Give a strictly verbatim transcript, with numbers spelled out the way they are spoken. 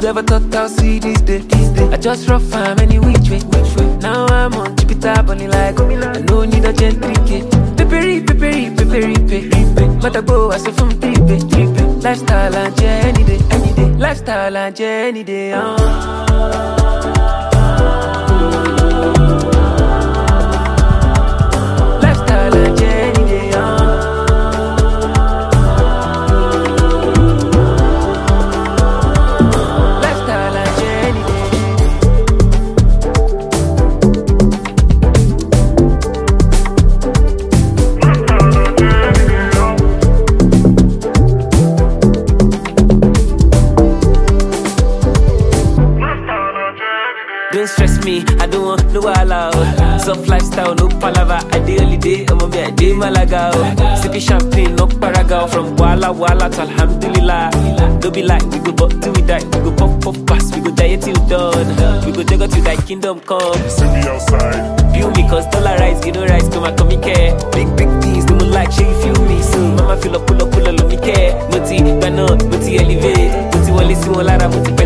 ever thought I'll see this day? This day. I just rough fam any which way. Which way? Now I'm on Jupiter bunny like I no need a gentry kid. Peppery, peppery, peppery, peppery. Mata go as if I'm three pay. Lifestyle and yeah, any day, any day. Lifestyle and yeah, any day. Uh. Don't stress me, I don't want no allow. Soft lifestyle, no palava. I day holiday, I'm a me, I day Malaga. Sippy champagne, no paraga. From Walla Walla to Alhamdulillah. Don't be like, we go but till we die. We go pop pop pass, we go die till done. We go dig out till thy kingdom come. Send me outside. Feel me, cause dollar rise, you know rise, come and come me care. Big big things, do not like, share you feel me. So mama feel up, pull up, pull up, love me care. Moti, gano, moti elevate. Moti wali si mo lara, moti